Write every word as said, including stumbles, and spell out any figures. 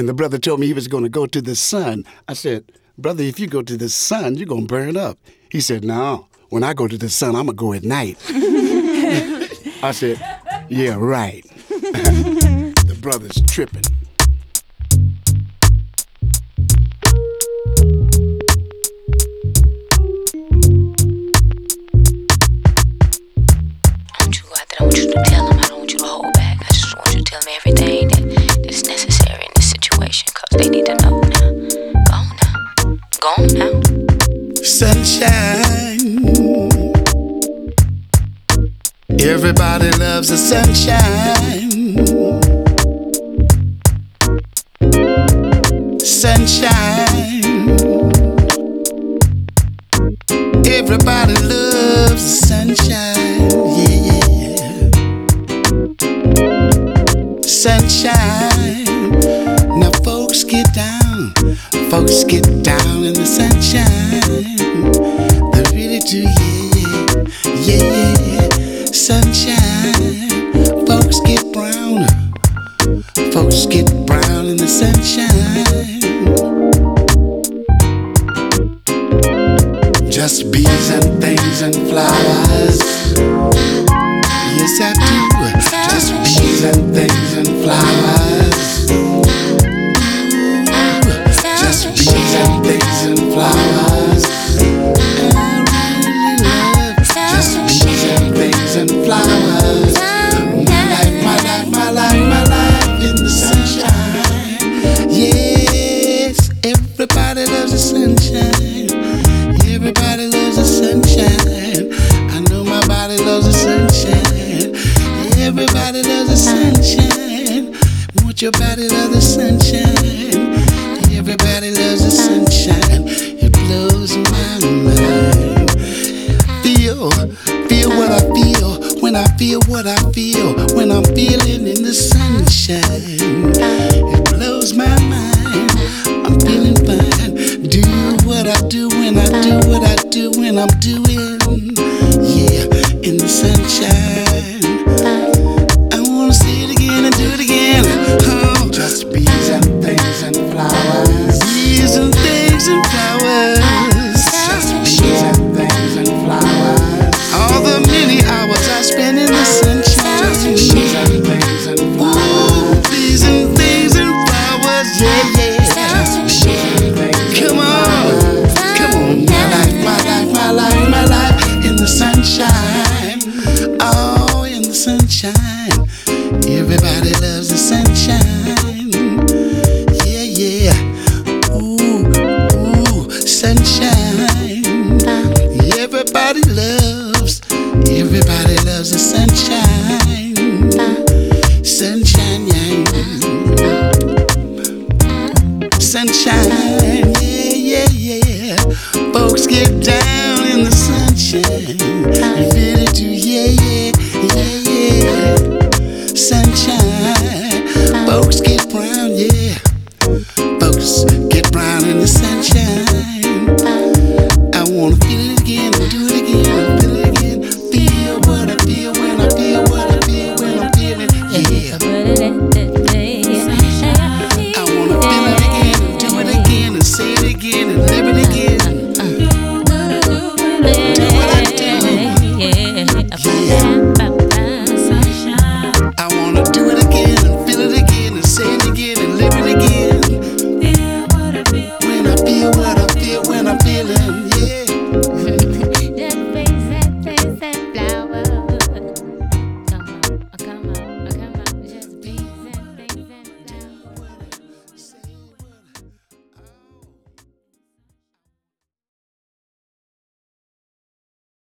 And the brother told me he was going to go to the sun. I said, brother, if you go to the sun, you're going to burn up. He said, no, when I go to the sun, I'm going to go at night. I said, yeah, right. The brother's tripping. I want you to tell him, I don't want you to hold back. I just want you to tell me everything that, that is necessary in this situation, cause they need to know now. Go on now. Go on now. Sunshine. Everybody loves the sunshine. Sunshine. Everybody loves the sunshine. Yeah. Sunshine. Now folks get down, folks get down in the sunshine. They really do, yeah, yeah, yeah. Sunshine. Folks get brown, folks get brown in the sunshine. Just bees and things and flowers. Yes, I do. Just bees and things and flowers. Just bees and things and flowers. I really love just bees and things and flowers. My life, my life, my life, my life in the sunshine. Yes, everybody loves the sunshine. Everybody loves the sunshine. I know my body loves the sunshine. Everybody loves the sunshine. Won't your body love the sunshine? Everybody loves the sunshine. It blows my mind. Feel, feel what I feel when I feel what I feel when I'm feeling in the sunshine. It blows my mind. I'm feeling fine. Do what I do when I do what I do when I'm doing